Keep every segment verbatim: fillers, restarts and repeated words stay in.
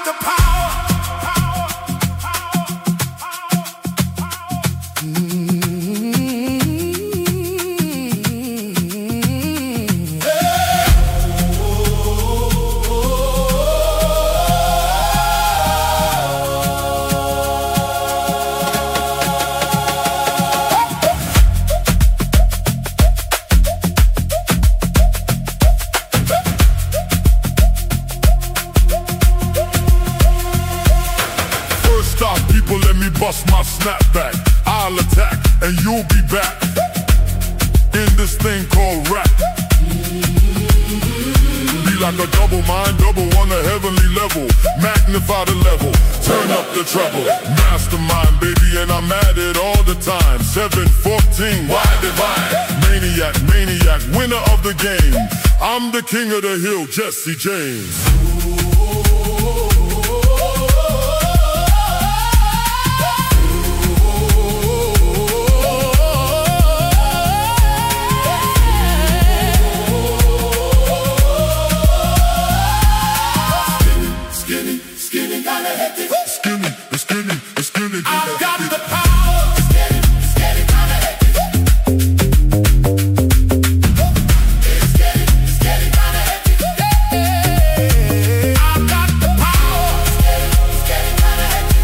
the power. People, let me bust my snapback. I'll attack and you'll be back in this thing called rap. Be like a double mind, double on a heavenly level. Magnify the level, turn up the treble. Mastermind, baby, and I'm at it all the time. seven fourteen, why divide? Maniac, maniac, winner of the game. I'm the king of the hill, Jesse James. I've got the power. It's getting, it's getting kinda hectic. It's getting, it's getting kinda hectic. I've got the power. It's getting, it's getting kinda hectic.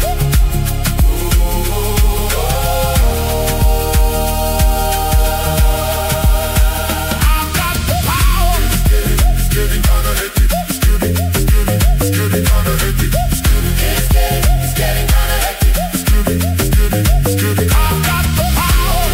I've got the power. It's getting, it's getting kinda hectic. It's getting, it's getting, it's getting kinda hectic. It's getting, it's getting, it's getting kinda hectic. I've got the power.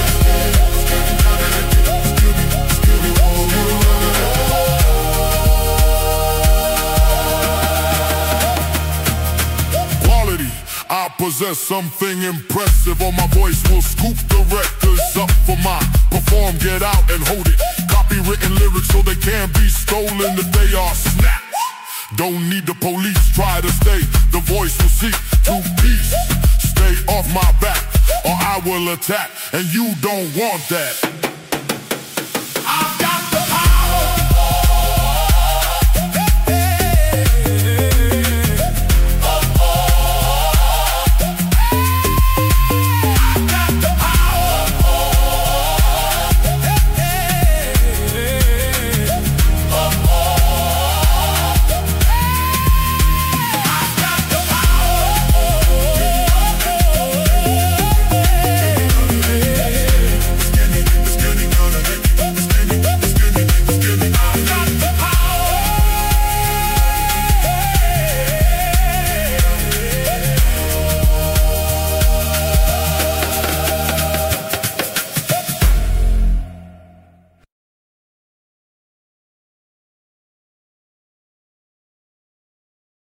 Quality, I possess something impressive. On my voice will scoop the records up for my perform, get out and hold it. Copywritten lyrics so they can't be stolen if they are snapped. Don't need the police, try to stay. The voice will seek to peace. Stay off my back or I will attack, and you don't want that.